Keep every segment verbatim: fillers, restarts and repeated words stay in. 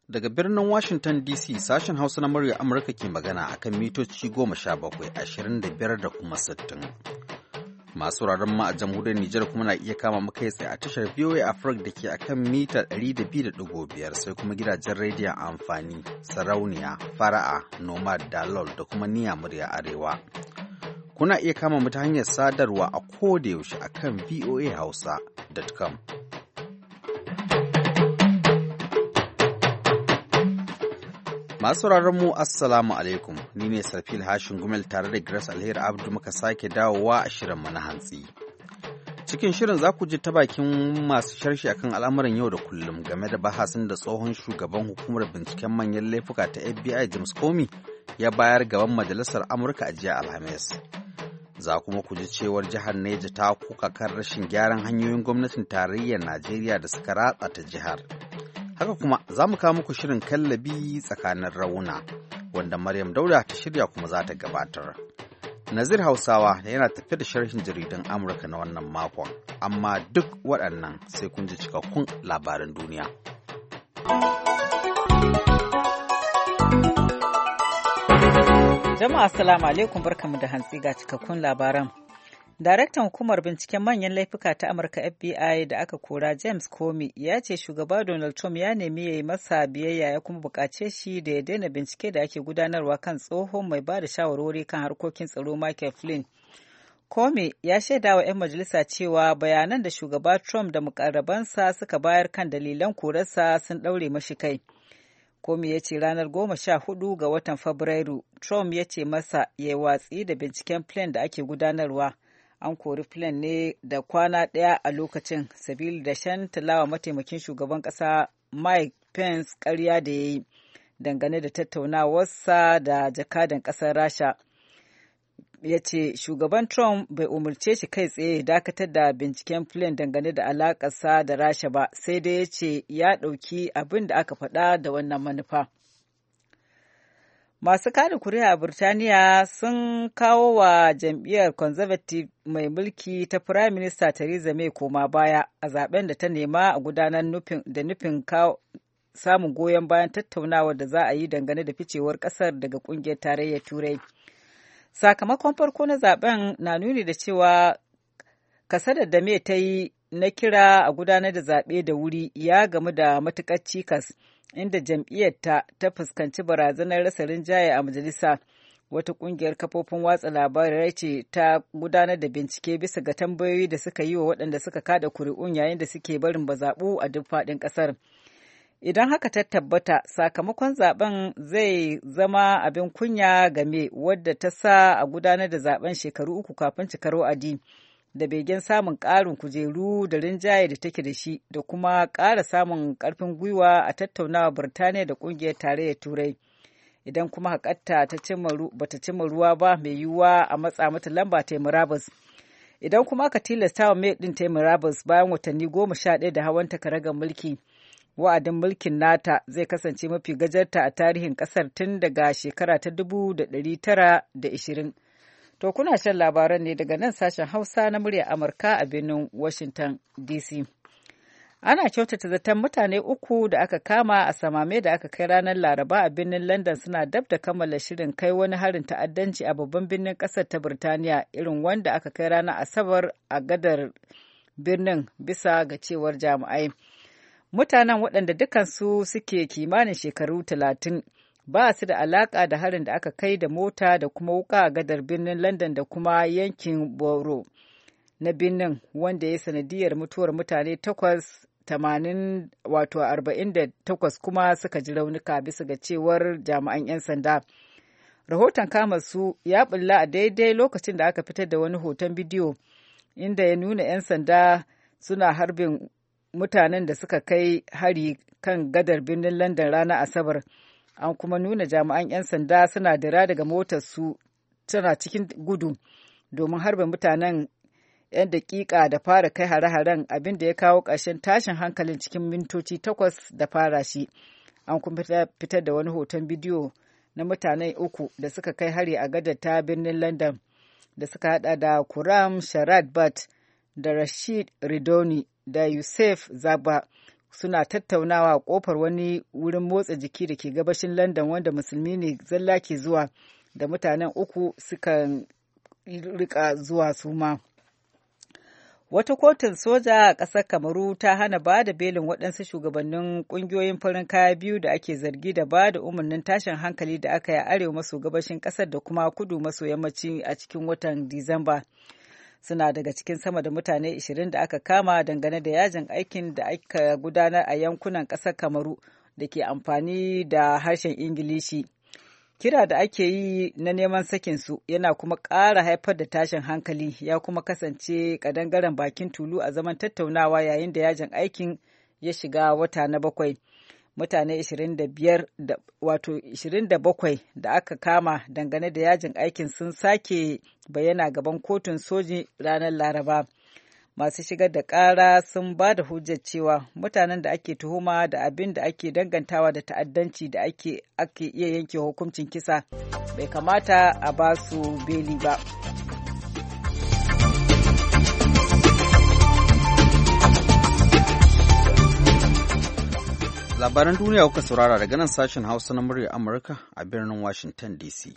Daga birnin Washington D C sashen Hausa na murya Amurka ke magana akan mitoci goma sha bakwai, ashirin da biyar da kuma sittin. Masu wuraren ma a jamhuriyar Nijar kuma na iya kama mu kai tsaye a tashar V O A Africa da ke akan mita ɗari da biyu da ɗigo biyar sai kuma gidajen rediyon amfani, sarauniya, fara'a, nomad, dalol da kuma niya murya arewa. Kuna iya kama mu ta hanyar sadarwa a koda yaushe akan V O A Hausa dot com. Masu mu Assalamu alaikum, ni ne Sarfil Hashin Gumel tare da Grace Alheri Abdu muka sake dawowa a shirinmu na hantsi. Cikin shirin za ku ji ta bakin masu sharshi akan al'amuran yau da kullum game da bahasin da tsohon shugaban hukumar binciken manyan laifuka ta F B I James Comey ya bayar gaban Majalisar Amurka a jiya Alhamis. Za kuma ku ji cewar jihar Neja ta kuka kan rashin gyaran hanyoyin gwamnatin tarayyar Najeriya da suka ratsa ta jihar. Haka kuma za mu kawo muku shirin kallabi tsakanin rauna wanda Maryam Dauda ta shirya kuma za ta gabatar. Nazir Hausawa yana tafi da sharhin jaridan Amurka na wannan makon, amma duk waɗannan sai kun ji cikakkun labaran duniya. Jama'a assalamu alaikum barkamu da hantsi ga cikakkun labaran. Daraktan hukumar binciken manyan laifuka ta Amurka F B I da aka kora James Comey ya ce shugaba Donald Trump ya nemi ya yi masa biyayya ya kuma bukace shi da ya daina bincike da ake gudanarwa kan tsohon mai ba da shawarwari kan harkokin tsaro Michael Flynn. Comey ya shaida wa 'yan majalisa cewa bayanan da shugaba Trump da mukarrabansa suka bayar kan dalilan korarsa sun ɗaure mashi kai. Comey ya ce ranar goma sha hudu ga watan Fabrairu, Trump ya ce masa ya watsi da binciken Flynn da ake gudanarwa. An kori Flynn ne da kwana ɗaya a lokacin sabili da shan talawa mataimakin shugaban ƙasa Mike Pence ƙarya da ya yi dangane da tattaunawarsa da jakadan ƙasar Rasha. Ya ce shugaban Trump bai umarce shi kai tsaye dakatar da binciken Flynn dangane da alaƙarsa da Rasha ba, sai dai ya ce ya ɗauki abin da aka faɗa da wannan manufa. Masu kada kuri'a a Burtaniya sun kawo wa jam'iyyar Conservative mai mulki ta Prime Minister Theresa May koma baya a zaben da ta nema a gudanar da nufin samun goyon bayan tattaunawar da za a yi dangane da ficewar kasar daga kungiyar tarayyar Turai. Sakamakon farko na zaben na nuni da cewa kasadar da May ta yi na kira a gudanar da zaɓe da wuri ya gamu da matuƙar cikas. Inda jam'iyyarta ta fuskanci barazanar rasa rinjaye a majalisa. Wata ƙungiyar kafofin watsa labarai ce ta gudanar da bincike bisa ga tambayoyi da suka yi wa waɗanda suka kada kuri'un yayin da suke barin bazaɓu a duk faɗin ƙasar. Idan haka ta tabbata, sakamakon zaben zai zama abin kunya game wadda ta sa a gudanar da zaben shekaru uku kafin cikar wa'adi. Da begen samun ƙarin kujeru da rinjaye da take da shi da kuma ƙara samun ƙarfin gwiwa a tattaunawa Birtaniya da ƙungiyar tarayyar Turai. Idan kuma haƙatta ba ta cimma ruwa ba mai yiwuwa a matsa mata lamba ta murabus. Idan kuma aka tilasta wa May ɗin ta murabus bayan watanni goma sha ɗaya da hawan takaragar mulki, wa'adin mulkin nata zai kasance mafi gajarta a tarihin ƙasar tun daga shekara ta dubu da ɗari tara da ishirin. To kuna shan labaran ne daga nan sashen Hausa na muryar Amurka a birnin Washington D C. Ana kyautata zaton mutane uku da aka kama a samame da aka kai ranar Laraba a birnin London suna dab da kammala shirin kai wani harin ta'addanci a babban birnin ƙasar ta Birtaniya irin wanda aka kai ranar Asabar a gadar birnin bisa ga cewar jami'ai. Mutanen waɗanda dukansu suke kimanin shekaru talatin. Ba su da alaƙa da harin da aka kai da mota da kuma wuƙa a gadar birnin London da kuma yankin Borough na birnin wanda ya sanadiyar mutuwar mutane takwas tamanin wato arba'in da takwas kuma suka ji raunuka bisa ga cewar jami'an 'yan sanda. Rahoton kama su ya bulla a daidai lokacin da aka fitar da wani hoton bidiyo inda ya nuna 'yan sanda suna harbin mutanen da suka kai hari kan gadar birnin London ranar Asabar. An kuma nuna jami'an 'yan sanda suna dira daga motarsu tana cikin gudu domin harbe mutanen 'yan daƙiƙa da fara kai hare-haren abin da ya kawo ƙarshen tashin hankalin cikin mintoci takwas da fara shi. An kuma fitar da wani hoton bidiyo na mutane uku da suka kai hari a gadar ta birnin London da suka hada da Kuram Sharad Bat da Rashid Ridoni da Yusuf Zaba suna tattaunawa a kofar wani wurin motsa jiki da ke gabashin London wanda musulmi ne zalla ke zuwa, da mutanen uku suka rika zuwa suma. Wata kotun soja a ƙasar Kamaru ta hana ba da belin waɗansu shugabannin ƙungiyoyin farin kaya biyu da ake zargi da ba da umarnin tashin hankali da aka yi a arewa maso gabashin ƙasar da kuma kudu maso yammaci a cikin watan Disamba. Suna daga cikin sama da mutane ashirin da aka kama dangane da yajin aikin da aka gudanar a yankunan ƙasar Kamaru da ke amfani da harshen Ingilishi. Kira da ake yi na neman sakinsu yana kuma ƙara haifar da tashin hankali, ya kuma kasance ƙadangaren bakin tulu a zaman tattaunawa yayin da yajin aikin ya shiga wata na bakwai. Mutane ashirin da biyar da wato ashirin da bakwai da aka kama dangane da yajin aikin sun sake bayyana gaban kotun soji ranar Laraba. Masu shigar da ƙara sun ba da hujjar cewa mutanen da ake tuhuma da abin da ake dangantawa da ta'addanci da ake ake iya yanke hukuncin kisa bai kamata a ba su beli ba. Labaran duniya kuka saurara daga nan sashen Hausa na murya Amurka a birnin Washington D C.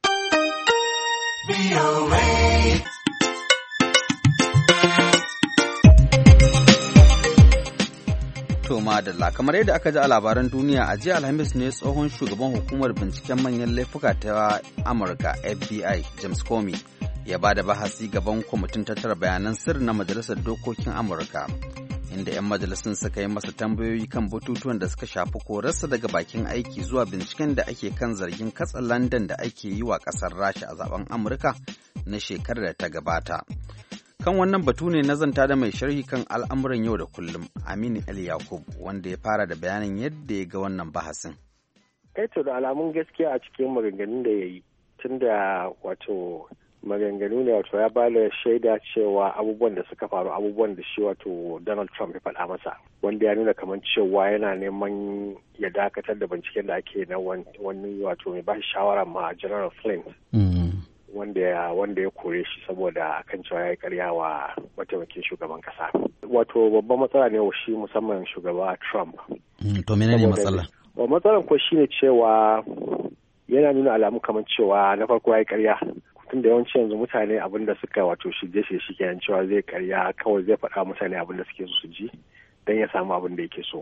To madalla, kamar yadda aka ji a labaran duniya, a jiya Alhamis ne tsohon shugaban hukumar binciken manyan laifuka ta Amurka F B I James Comey ya ba da bahasi gaban kwamitin tattara bayanan sirri na Majalisar Dokokin Amurka, inda 'yan majalisun suka yi masa tambayoyi kan batutuwan da suka shafi korarsa daga bakin aiki zuwa binciken da ake kan zargin katsa London da ake yi wa ƙasar Rasha a zaben Amurka na shekarar da ta gabata. Kan wannan batu ne na zanta da mai sharhi kan al'amuran yau da kullum, Aminu El Yakub, wanda ya fara da bayanin yadda ya ga wannan bahasin. Eto da alamun gaskiya a cikin maganganun da ya yi, tun da wato maganganu ne wato ya bada shaida cewa abubuwan da suka faru abubuwan da shi wato Donald Trump ya faɗa masa, wanda ya nuna kamar cewa yana neman ya dakatar da binciken da ake na wani wato mai ba shi shawara ma General Flynn. wanda ya wanda ya kore shi saboda kan cewa ya yi karya wa mataimakin shugaban kasa. Wato babban matsala ne wa shi musamman shugaba Trump. To menene matsala? Wa matsalan ko shine cewa yana nuna alamu kamar cewa na farko ya yi karya. Tun da yawanci yanzu mutane abin da suka wato shige shi shi kenan cewa zai karya kawai zai faɗa mutane abin da suke so su ji don ya samu abin da yake so.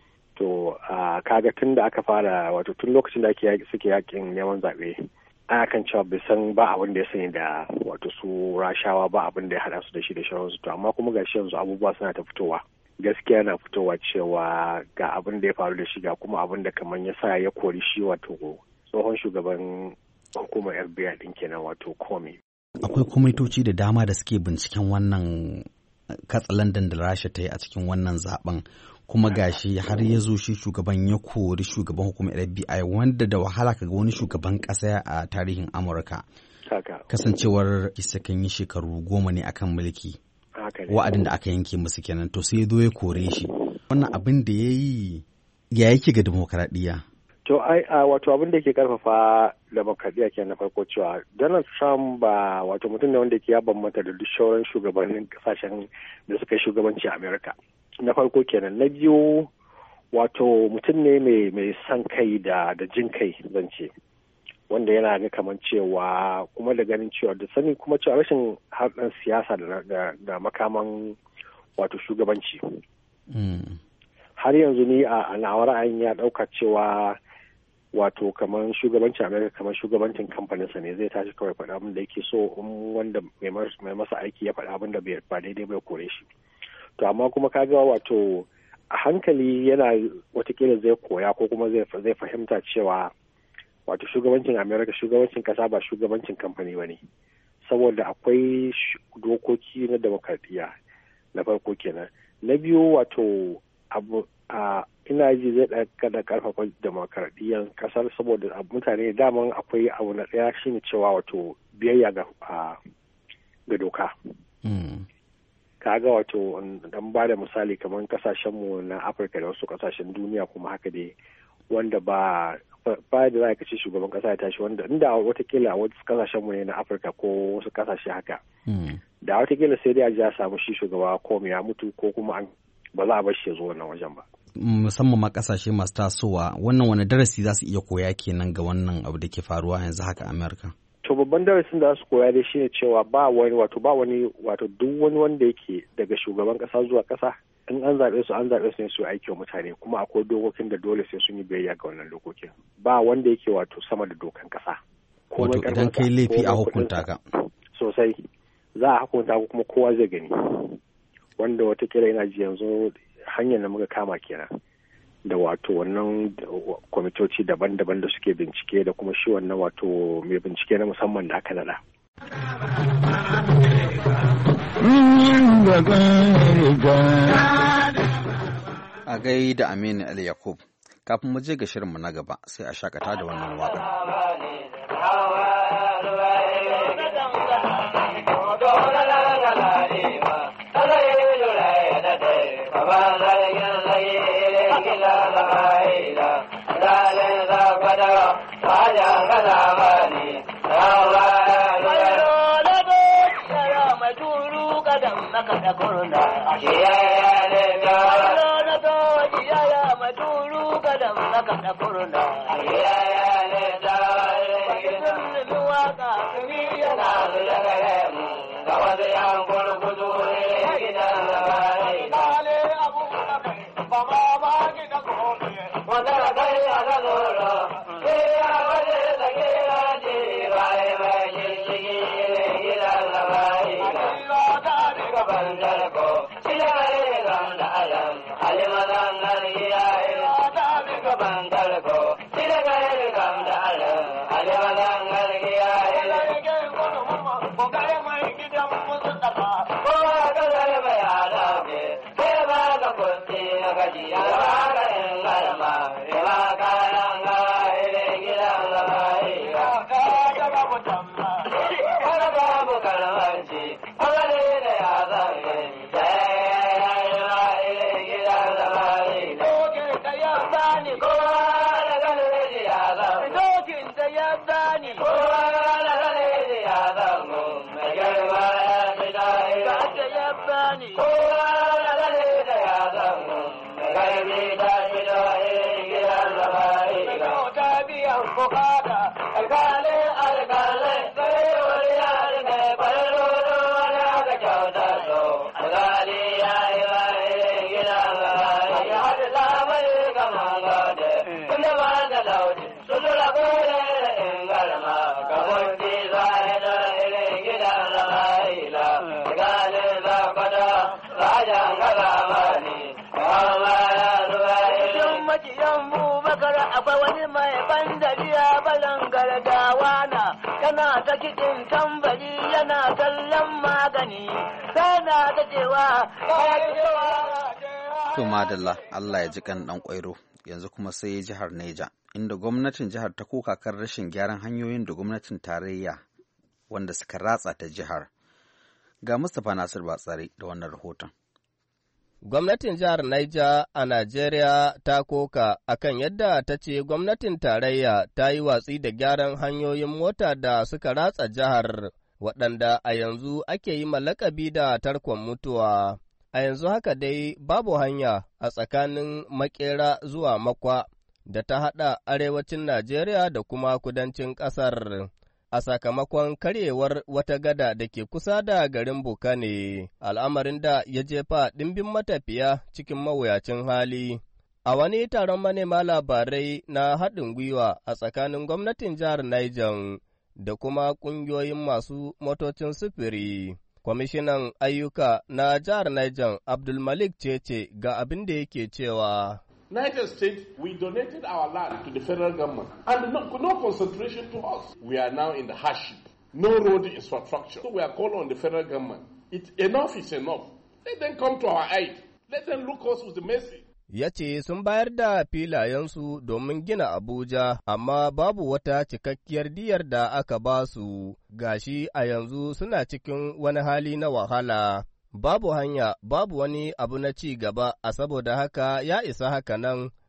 To kaga tun da aka fara wato tun lokacin da ake suke yakin neman zaɓe. Ana kan cewa bai san ba abin da ya sani da wato su rashawa ba abin da ya hada su da shi da shawararsu, to amma kuma gashi yanzu abubuwa suna ta fitowa, gaskiya na fitowa cewa ga abin da ya faru da shi ga kuma abin da kamar ya sa ya kori shi wato tsohon shugaban hukumar F B I din kenan wato Comey. Akwai kwamitoci da dama da suke binciken wannan katsalandan da Rasha ta yi a cikin wannan zaben, kuma gashi har ya zo shi shugaban ya kori shugaban hukumar F B I, wanda da wahala kaga wani shugaban ƙasa a tarihin Amurka. Kasancewar isa kan yi shekaru goma ne akan mulki. Wa'adin da aka yanke musu kenan, to sai ya zo ya kore shi. Wannan abin da ya yi ya yake ga demokaradiyya? To ai wato abin da ke karfafa demokradiyya ke na farko cewa Donald Trump ba wato mutum ne wanda ke ya bambanta da duk sauran shugabannin kasashen da suka shugabanci a Amerika. Na farko kenan. Na biyu wato mutum ne mai mai son kai da da jin kai zan ce, wanda yana ga kamar cewa kuma da ganin cewa da sani kuma cewa rashin harkar siyasa da, da, da makaman wato shugabanci. Mm. Har yanzu ni a nawa ra'ayin ya ɗauka cewa wato kamar shugabancin Amerika kamar shugabancin kamfaninsa ne, zai tashi kawai faɗa abin da yake so, in wanda mai masa aiki ya faɗa abin da ba daidai bai kore shi. To amma kuma kaga wato a hankali yana watakila zai koya ko kuma zai fahimta cewa wato shugabancin Amerika shugabancin kasa ba shugabancin kamfani ba ne, saboda akwai dokoki na demokradiyya na farko kenan. Na biyu wato abu a ina ji zai da karfafa demokradiyyar kasar, saboda mutane daman akwai abu na ɗaya shine cewa wato biyayya ga ga doka. Kaga wato dan ba da misali kamar kasashenmu na Afirka da wasu kasashen duniya kuma haka dai, wanda ba ba da za ka ce shugaban kasa ya tashi, wanda inda watakila a wasu kasashenmu ne na Afirka ko wasu kasashe haka, da watakila sai dai a ji a samu shi shugaba ko ya mutu ko kuma an ba za a bar shi ya zo wannan wajen ba. musamman ma kasashe masu tasowa wannan wani darasi za su iya koya kenan ga wannan abu da ke faruwa yanzu haka Amerika? To babban darasin da su koya dai shine cewa ba wani wato ba wani wato duk wani wanda yake daga shugaban kasa zuwa kasa in an zaɓe su an zaɓe su ne su aiki wa mutane kuma akwai dokokin da dole sai sun yi biyayya ga wannan dokokin. Ba wanda yake wato sama da dokan kasa. Wato idan kai laifi a hukunta ka. Sosai za a hukunta ku kuma kowa zai gani. Wanda watakila yana ji yanzu hanyar da muka kama kenan. Da wato wannan kwamitoci daban-daban da suke bincike da kuma shi wannan wato mai bincike na musamman da aka nada. A gai da Aminu Ali Yakub, kafin mu je ga shirinmu na gaba sai a shakata da wannan waƙa. Akwai wani mai ban dariya balan gargawa na yana ta kiɗin tambari yana kallon magani sai na ta cewa to madalla Allah ya ji kan dan kwairo yanzu kuma sai jihar Neja inda gwamnatin jihar ta koka kan rashin gyaran hanyoyin da gwamnatin tarayya wanda suka ratsa ta jihar. Ga Mustapha Nasir Batsari da wannan rahoton. Gwamnatin jihar Niger a Najeriya ta koka akan yadda ta ce gwamnatin tarayya ta yi watsi da gyaran hanyoyin mota da suka ratsa jihar, waɗanda a yanzu ake yi malakabi da tarkon mutuwa. A yanzu haka dai babu hanya a tsakanin Makera zuwa Makwa da ta haɗa arewacin Najeriya da kuma kudancin ƙasar. A sakamakon karyewar wata gada da ke kusa da garin Bukane, al'amarin da ya jefa ɗimbin matafiya cikin mawuyacin hali. A wani taron manema labarai na haɗin gwiwa a tsakanin gwamnatin jihar Niger da kuma ƙungiyoyin masu motocin sufuri, kwamishinan ayyuka na jihar Niger Abdulmalik Cece ga abin da yake cewa. Niger State, we donated our land to the federal government and no, no concentration to us. We are now in the hardship, no road infrastructure. So we are calling on the federal government. It, enough is enough. Let them come to our aid. Let them look us with the mercy. Ya ce sun bayar da filayensu domin gina Abuja, amma babu wata cikakkiyar diyar da aka ba su, gashi a yanzu suna cikin wani hali na wahala. Babu hanya, babu wani abu na ci gaba, a saboda haka ya isa haka nan,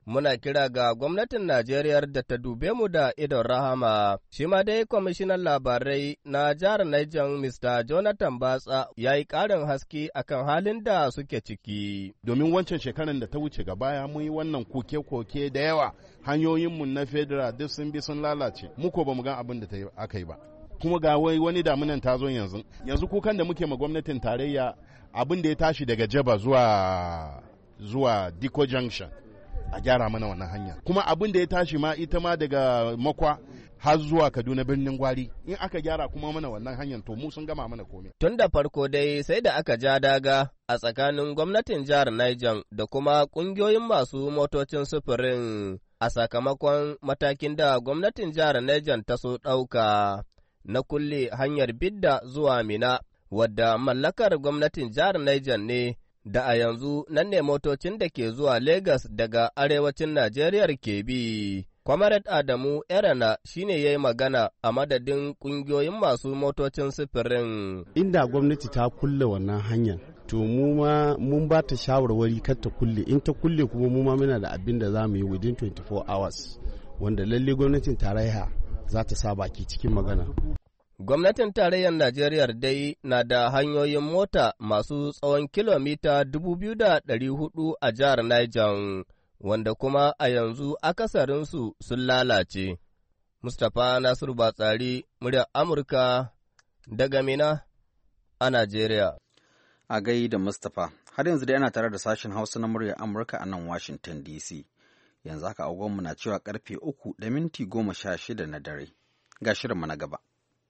muna kira ga gwamnatin Najeriya da ta dube mu da idon rahama. Shi ma dai kwamishinan labarai na jihar Niger Mister Jonathan Batsa ya yi ƙarin haske akan halin da suke ciki. Domin wancan shekarar da ta wuce gaba mun yi wannan koke-koke da yawa, hanyoyinmu na federal duk sun bi sun lalace, muko ba mu ga abin da aka yi ba. Kuma ga wani damunan ta zo yanzu. Yanzu kukan da muke ma gwamnatin tarayya abin da ya tashi daga Jaba zuwa zuwa Diko Junction. A gyara mana wannan hanya. Kuma abin da ya tashi ma ita ma daga Makwa har zuwa Kaduna birnin Gwari. In aka gyara kuma mana wannan hanyar to mu sun gama mana komai. Tun da farko dai sai da aka ja daga a tsakanin gwamnatin jihar Niger da kuma ƙungiyoyin masu motocin sufurin a sakamakon matakin da gwamnatin jihar Niger ta so ɗauka na kulle hanyar Bidda zuwa Mina, wadda mallakar gwamnatin jihar Niger ne. Da a yanzu nan ne motocin da ke zuwa Legas daga arewacin Najeriya ke bi. Comrade Adamu Erana shine ya yi magana a madadin ƙungiyoyin masu motocin sufurin. Inda gwamnati ta kulle wannan hanyar, to mu ma mun ba ta shawarwari kar ta kulle. In ta kulle kuma mu ma muna da abin da za mu yi within twenty-four hours, wanda lalle gwamnatin tarayya za ta sa baki cikin magana. Gwamnatin tarayyar Najeriya dai na da hanyoyin mota masu tsawon kilomita dubu biyu da ɗari hudu a jihar Niger, wanda kuma a yanzu akasarinsu sun lalace. Mustapha Nasiru Batsari, muryar Amurka daga Mina a Najeriya. A gai da Mustapha, har yanzu dai ana tare da sashen Hausa na muryar Amurka a nan Washington D C. Yanzu haka agogonmu na cewa karfe uku da minti goma sha shida na dare. Ga shirinmu na gaba.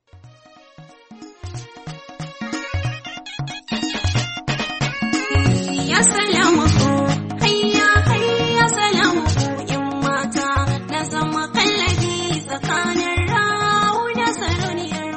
Ya salamu hayya hayya salamu in mata na zama kallabi tsakanin rawu da sarauniyar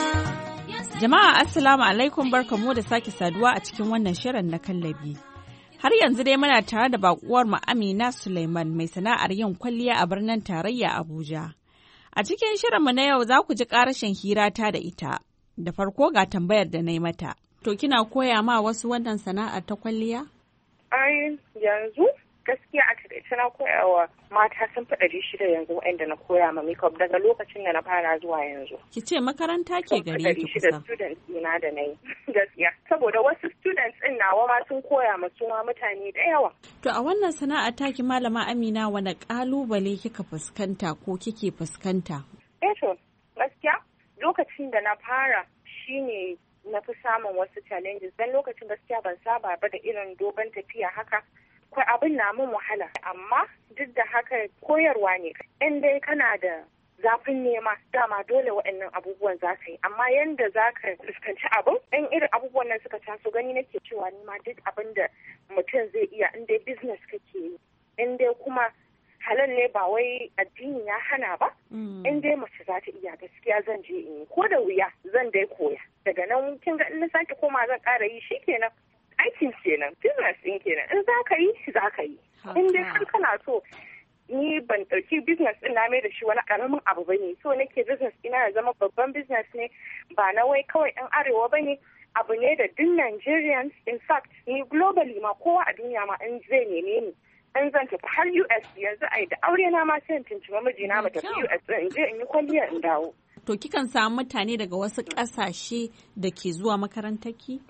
mata. Jama'a assalamu alaikum, barkamu da sake saduwa a cikin wannan shirin na kallabi. Har yanzu dai muna tare da bakuwar mu Amina Suleiman mai sana'ar yin kwalliya a birnin tarayya Abuja. A cikin shirinmu na yau za ku ji ƙarashin hirata da ita. Da farko ga tambayar da na yi mata. To kina koya ma wasu wannan sana'ar ta kwalliya? Ai yanzu gaskiya a taƙaice na koya wa mata sun fi ɗari shida yanzu waɗanda na koya ma makeup daga lokacin da na fara zuwa yanzu. Ki ce makaranta ke gare ki kusa? Ɗari shida students ɗina da na yi gaskiya. Saboda wasu students ɗin nawa ma sun koya ma suma mutane da yawa. To a wannan sana'ar taki Malama Amina wani ƙalubale kika fuskanta ko kike fuskanta? Eh to gaskiya lokacin da na fara shine na fi samun wasu challenges dan lokacin gaskiya ban saba ba da irin dogon tafiya haka kwai abin na mun wahala amma duk da haka koyarwa ne in dai kana da zafin nema dama dole waɗannan abubuwan za ka yi amma yanda za ka fuskanci abin in irin abubuwan nan suka taso gani nake cewa ni ma duk abin da mutum zai iya in dai business kake yi in dai kuma halal ne ba wai addini ya hana ba in dai mace za ta iya gaskiya zan je in yi ko da wuya zan dai koya daga nan kin ga in na sake koma zan ƙara yi shikenan aikin kenan business din kenan in za ka yi za ka yi in dai har kana so ni ban ɗauki business din na mai da shi wani ƙaramin abu bane so nake business ina ya zama babban business ne ba na wai kawai ɗan arewa bane abu ne da duk Nigerians in fact ni globally ma kowa a duniya ma in zai neme ni in zan tafi har U S yanzu ai da aure na ma sai in tuntuɓi mijina mu tafi U S in je in yi kwalliya in dawo. To kikan samu mutane daga wasu ƙasashe da ke zuwa makarantarki?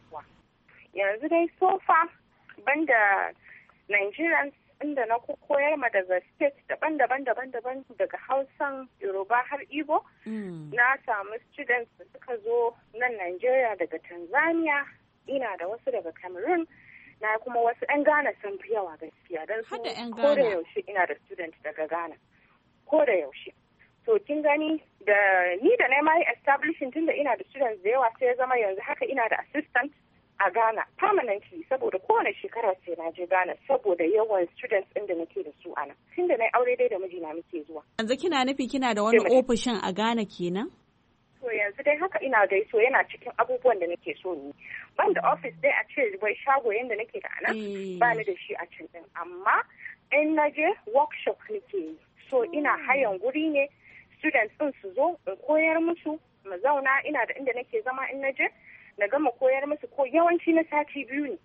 Yanzu dai sofa banda Nigerians inda na koyar ma daga state daban-daban daban-daban daga Hausan Yoruba har Igbo. Na samu students da suka zo nan Nigeria daga Tanzania, ina da wasu daga Cameroon. Na kuma wasu 'yan Ghana sun fi yawa gaskiya don su ko da yaushe ina da student daga Ghana ko da yaushe. To kin gani da ni da na ma yi establishing tun da ina da students da yawa sai ya zama yanzu haka ina da assistant a Ghana permanently saboda kowane shekara sai na je Ghana saboda yawan students ɗin da nake da su a nan. Tun da na yi aure dai da mijina muke zuwa. Yanzu kina nufi kina da wani ofishin a Ghana kenan? To yanzu dai haka ina dai so yana cikin abubuwan da nake so ni. Ban da office dai a ce wai shago yanda nake da anan ba ni da shi a can din amma in na je workshop nake yi. So ina hayan guri ne students din su zo in koyar musu mu zauna ina da inda nake zama in na je na gama koyar musu ko yawanci na sati biyu ne.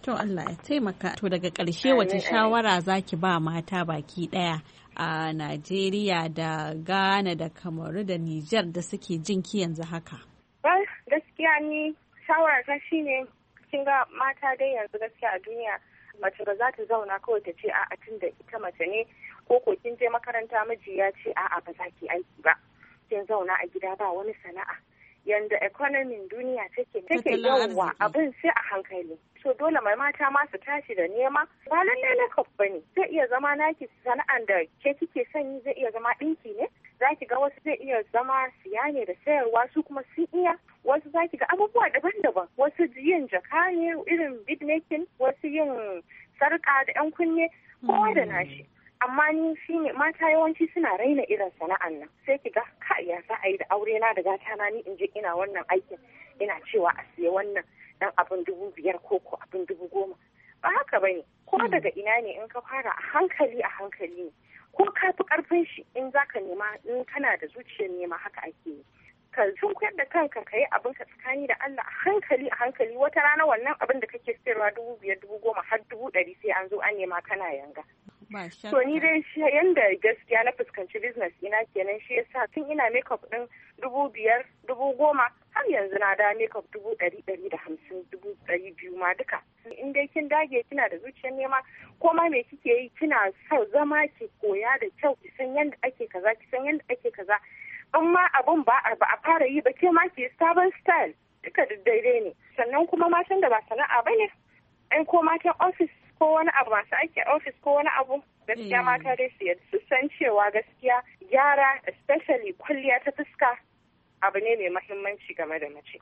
To Allah ya taimaka. To daga ƙarshe wace shawara zaki ba mata baki ɗaya a Najeriya da Ghana da Kamaru da Nijar da suke jinki yanzu haka? Well, gaskiya ni shawara ta shine kin ga mata dai yanzu gaskiya a duniya mace ba za ta zauna kawai ta ce a'a tun da ita mace ne ko ko kin je makaranta miji ya ce a'a ba za ki aiki ba. Kin zauna a gida ba wani sana'a. Yanda economy duniya take take yawa abin sai a hankali. So dole mai mata ma su tashi da nema ba lalle na kaf bane. Zai iya zama naki sana'an da ke kike sanyi zai iya zama dinki ne. Zaki ga wasu zai iya zama siya ne da sayarwa su kuma sun iya. Wasu zaki ga abubuwa daban-daban. Wasu yin jaka ne irin bead making, wasu yin sarka da yan kunne, kowa da nashi. Amma ni shi ne mata yawanci suna raina irin sana'an nan. Sai ki ga ka ya za a yi da aure na da gata na ni in je ina wannan aikin ina cewa a siya wannan dan abin dubu biyar ko ko abin dubu goma. Ba haka bane. Ko daga ina ne in ka fara a hankali a hankali ne. Ko ka fi karfin shi in zaka nema in kana da zuciyar nema haka ake yi. Ka sunkuyar da kanka ka yi abin ka tsakani da Allah a hankali a hankali wata rana wannan abin da kake sayarwa dubu biyar dubu goma har dubu ɗari sai an zo an nema kana yanga. To ni dai yanda gaskiya na fuskanci business ina kenan shi yasa tun ina makeup din dubu biyar dubu goma har yanzu na da makeup dubu ɗari ɗari da hamsin dubu ɗari biyu ma duka. In dai kin dage kina da zuciyar nema ko ma me kike yi kina so zama ki koya da kyau ki san yanda ake kaza ki san yanda ake kaza. In ma abun ba a fara yi ba ke ma ki sabon style duka daidai ne. Sannan kuma matan da ba sana'a bane ai ko matan office ko wani abu masu aiki a ofis ko wani abu gaskiya mata dai su san cewa gaskiya gyara especially kwalliya ta fuska abu ne mai mahimmanci game da mace.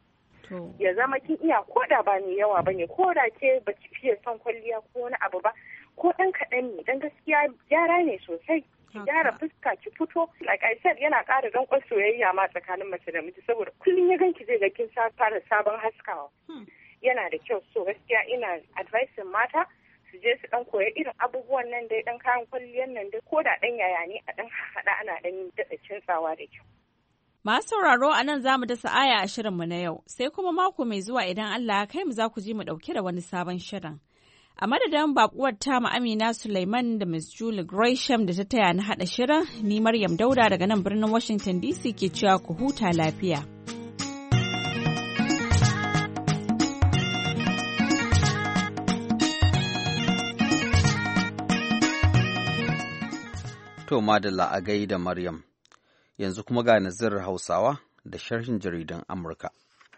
Ya zama kin iya ko da ba mai yawa bane ko da ke baki fiye son kwalliya ko wani abu ba ko ɗan kaɗan ne dan gaskiya gyara ne sosai. Ki gyara fuska ki fito like I said yana ƙara danƙon soyayya ma tsakanin mace da miji saboda kullum ya ganki zai ga kin fara sabon haskawa. Yana da kyau so gaskiya ina advising mata su je su dan koya irin abubuwan nan dai dan kayan kwalliyan nan dai ko da dan yaya ne a dan haɗa ana dan daɗa cintsawa da kyau. Masu sauraro a nan za mu dasa aya a shirinmu na yau sai kuma mako mai zuwa idan Allah ya kai mu za ku ji mu ɗauke da wani sabon shirin. A madadin bakuwar tamu Amina Suleiman da Miss Julie Gresham da ta taya na haɗa shirin ni Maryam Dauda daga nan birnin Washington D C ke cewa ku huta lafiya. To madalla a gai da Maryam, yanzu kuma ga Nazir Hausawa da sharhin jaridan Amurka.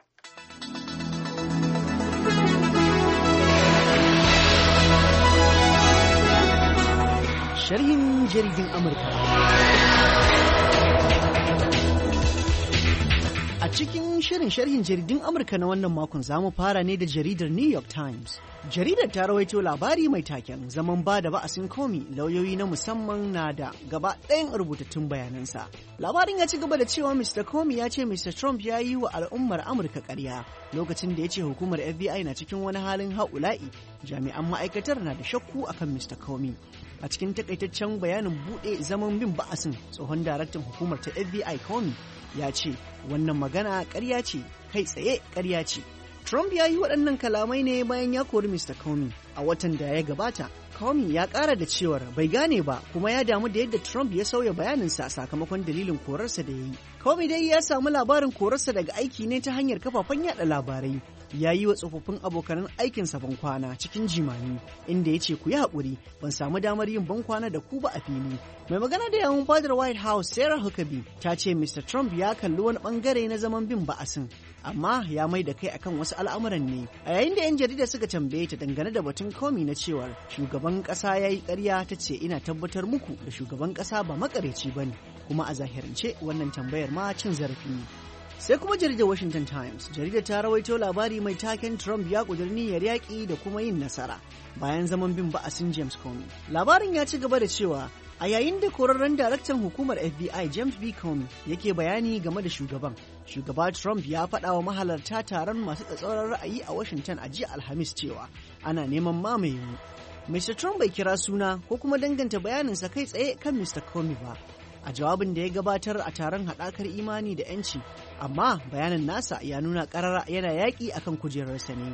Sharhin jaridin Amurka. A cikin shirin sharhin jaridun Amurka na wannan makon za mu fara ne da jaridar New York Times. Jaridar ta rawaito labari mai taken zaman ba da ba'asin komi lauyoyi na musamman na da gaba ɗayan rubutattun bayanansa. Labarin ya ci gaba da cewa Mister Comey ya ce Mister Trump ya yi wa al'ummar Amurka ƙarya lokacin da ya ce hukumar F B I na cikin wani halin haula'i. Jami'an ma'aikatar na da shakku akan Mister Comey. A cikin takaitaccen bayanin buɗe zaman bin ba'asin tsohon daraktan hukumar ta F B I Comey ya ce wannan magana ƙarya ce kai tsaye ƙarya ce. Trump ya yi waɗannan kalamai ne bayan ya kori Mister Comey a watan da ya gabata. Comey ya ƙara da cewar bai gane ba kuma ya damu da yadda Trump ya sauya bayaninsa sakamakon dalilin korarsa da ya yi. Comey dai ya samu labarin korarsa daga aiki ne ta hanyar kafafen yada labarai. Ya yi wa tsofaffin abokanan aikinsa bankwana cikin jimami inda ya ce ku yi haƙuri ban samu damar yin bankwana da ku ba a fili. Mai magana da yawun fadar White House Sarah Huckabee ta ce Mister Trump ya kalli wani bangare na zaman bin ba'asin amma ya mai da kai akan wasu al'amuran ne. A yayin da 'yan jarida suka tambaye ta dangane da batun Comey na cewar shugaban ƙasa ya yi ƙarya ta ce ina tabbatar muku da shugaban ƙasa ba makareci ba ne kuma a zahirance wannan tambayar ma cin zarafi ne. Sai kuma jaridar Washington Times, jaridar ta rawaito labari mai taken Trump ya ƙudiri niyyar yaƙi da kuma yin nasara bayan zaman bin ba'asin James Comey. Labarin ya ci gaba da cewa a yayin da korarren daraktan hukumar F B I James B. Comey yake bayani game da shugaban, shugaba Trump ya faɗa wa mahalarta taron masu tsatsauran ra'ayi a Washington a jiya Alhamis cewa ana neman mamaye mu. Mister Trump bai kira suna ko kuma danganta bayaninsa kai tsaye kan Mister Comey ba. A jawabin da ya gabatar a taron haɗakar imani da 'yanci, amma bayanin nasa ya nuna ƙarara yana yaƙi akan kujerarsa ne.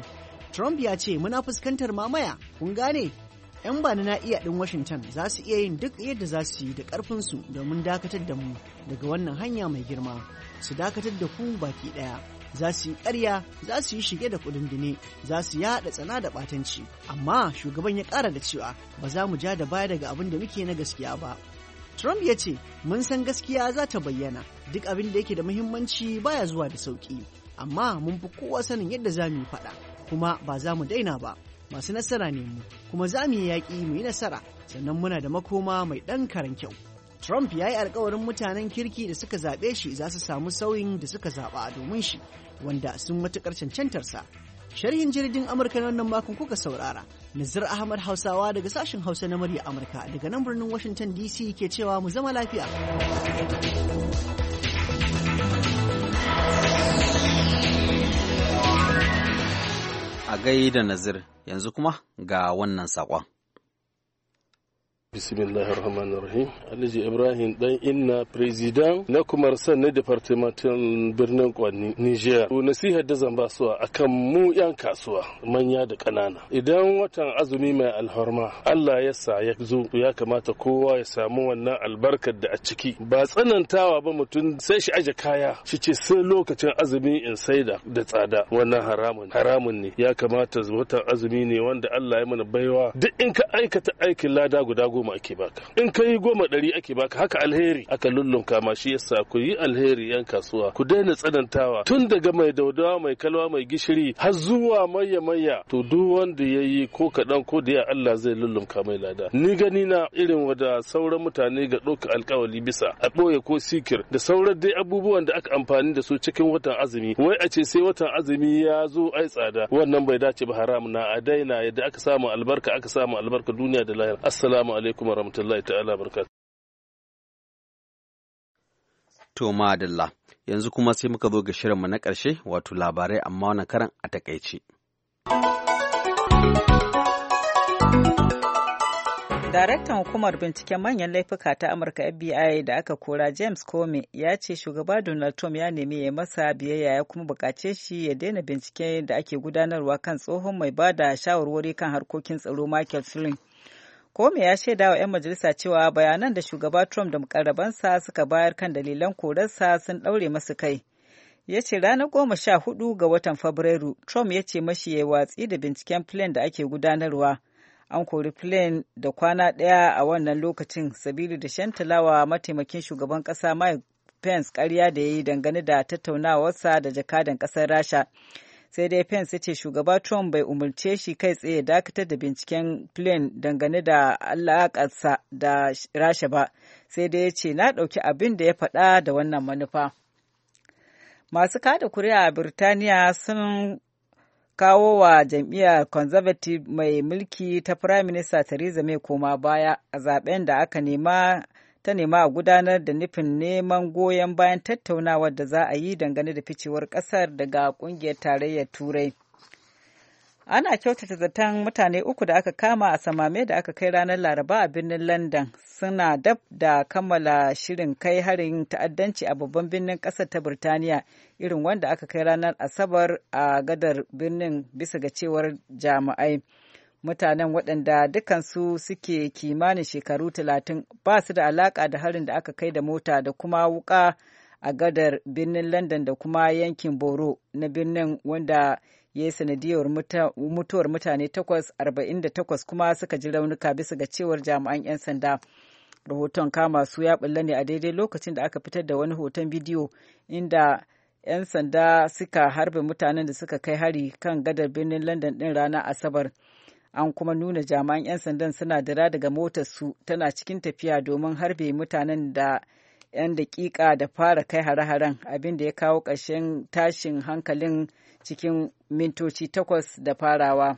Trump ya ce muna fuskantar mamaya, kun gane? 'Yan bani na iya ɗin Washington za su iya yin duk yadda za su yi da ƙarfinsu domin dakatar da mu daga wannan hanya mai girma, su dakatar da ku baki ɗaya. Za su yi ƙarya, za su yi shige da kudindine, za su yaɗa tsana da ɓatanci. Amma shugaban ya ƙara da cewa ba za mu ja da baya daga abin da muke na gaskiya ba. Trump ya ce, mun san gaskiya za ta bayyana, duk abin da yake da muhimmanci baya zuwa da sauƙi, amma mun fi kowa sanin yadda za mu yi faɗa, kuma ba za mu daina ba. Masu nasara ne mu, kuma za mu yi yaƙi mu yi nasara, sannan muna da makoma mai ɗan karen kyau. Trump ya yi alkawarin mutanen kirki da suka zaɓe shi za su samu sauyin da suka zaɓa domin shi, wanda sun matuƙar cancantarsa. Sharhin jaridin Amurka na wannan makon kuka saurara. Nazir Ahmad Hausawa daga sashen Hausa na murya Amurka daga nan birnin Washington D C ke cewa mu zama lafiya. A gaida Nazir, yanzu kuma ga wannan saƙon. Bismillahirrahmanirrahim. Alhaji Ibrahim dan inna president na kumarsan na departamentin birnin Kwanni, Niger. Nasihar da zan ba su akan mu yan kasuwa manya da ƙanana. Idan watan azumi mai alhorma Allah ya sa ya zo, ya kamata kowa ya samu wannan albarkar da a ciki. Ba tsanantawa ba mutum sai shi aje kaya shi ce sai lokacin azumi in saida da tsada. Wannan haramun haramun ne. Ya kamata watan azumi ne wanda Allah ya mana baiwa. Duk in ka aikata aikin lada guda goma ake baka, in ka yi goma ɗari ake baka, haka alheri aka lullunka ma. Shi yasa ku yi alheri yan kasuwa, ku daina tsanantawa, tun daga mai daudawa mai kalwa mai gishiri har zuwa mayya mayya. To duk wanda ya yi ko kaɗan ko da ya Allah zai lullunka mai lada. Ni gani na irin wada sauran mutane ga ɗauka alkawali bisa a ɓoye ko sikir da sauran dai abubuwan da aka amfani da su cikin watan azumi, wai a ce sai watan azumi ya zo ai tsada. Wannan bai dace ba, haram na a daina. Yadda aka samu albarka aka samu albarka duniya da lahira. Assalamu alaikum warahmatullahi ta'ala barakatuh. To madalla, yanzu kuma sai muka zo ga shirinmu na ƙarshe, wato labarai amma wannan karan a takaice. Daraktan hukumar binciken manyan laifuka ta Amurka F B I da aka kora James Comey ya ce shugaba Donald Trump ya nemi ya masa biyayya ya kuma bukace shi ya daina bincike da ake gudanarwa kan tsohon mai bada shawarwari kan harkokin tsaro Michael Flynn. Comey ya shaida wa 'yan majalisa cewa bayanan da shugaba Trump da mukarrabansa suka bayar kan dalilan korarsa sun ɗaure masu kai. Ya ce ranar goma sha hudu ga watan Fabrairu, Trump ya ce mashi ya watsi da binciken Flynn da ake gudanarwa. An kori Flynn da kwana ɗaya a wannan lokacin sabili da shantalawa mataimakin shugaban ƙasa Mike Pence ƙarya da ya yi dangane da tattaunawarsa da jakadan ƙasar Rasha. Sai dai Pence ce shugaba Trump bai umarce shi kai tsaye dakatar da binciken Flynn dangane da alaƙarsa da Rasha ba, sai dai ya ce na ɗauki abin da ya faɗa da wannan manufa. Masu kada kuri'a a Birtaniya sun kawo wa jam'iyyar Conservative mai mulki ta Prime Minister Theresa May koma baya a zaben da aka nema ta nema a gudanar da nufin neman goyon bayan tattaunawar da za a yi dangane da ficewar kasar daga kungiyar tarayyar Turai. Ana kyautata zaton mutane uku da aka kama a samame da aka kai ranar Laraba a birnin London suna dab da kammala shirin kai harin ta'addanci a babban birnin ƙasar ta Birtaniya irin wanda aka kai ranar Asabar a gadar birnin bisa ga cewar jami'ai. Mutanen waɗanda dukansu suke kimanin shekaru talatin ba su da alaƙa da harin da aka kai da mota da kuma wuƙa a gadar birnin London da kuma yankin Boro na birnin wanda ya yi sanadiyar mutuwar mutane takwas arba'in da takwas kuma suka ji raunuka bisa ga cewar jami'an 'yan sanda. Rahoton kama su ya bulla ne a daidai lokacin da aka fitar da wani hoton bidiyo inda 'yan sanda suka harbe mutanen da suka kai hari kan gadar birnin London din ranar Asabar. An kuma nuna jami'an 'yan sandan suna dira daga motarsu tana cikin tafiya domin harbe mutanen da 'yan daƙiƙa da fara kai hare-haren abin da ya kawo ƙarshen tashin hankalin cikin mintoci takwas da farawa.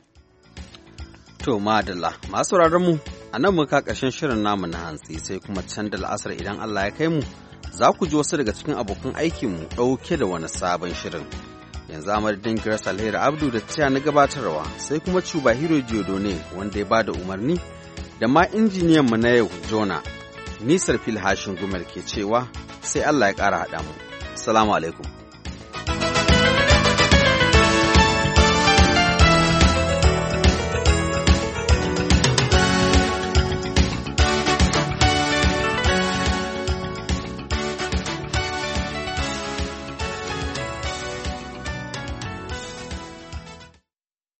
To madalla masu mu a nan muka ƙarshen shirin namu na hantsi sai kuma can da la'asar idan Allah ya kai mu za ku ji wasu daga cikin abokan aikinmu ɗauke da wani sabon shirin. Yanzu a madadin Grace Alheri Abdu da tiya na gabatarwa sai kuma Cuba Hiro Diodone wanda ya bada umarni da ma injiniyan mu na yau Jona. Nisar Fil Hashin Gumel ke cewa sai Allah ya ƙara haɗa mu. Assalamu alaikum.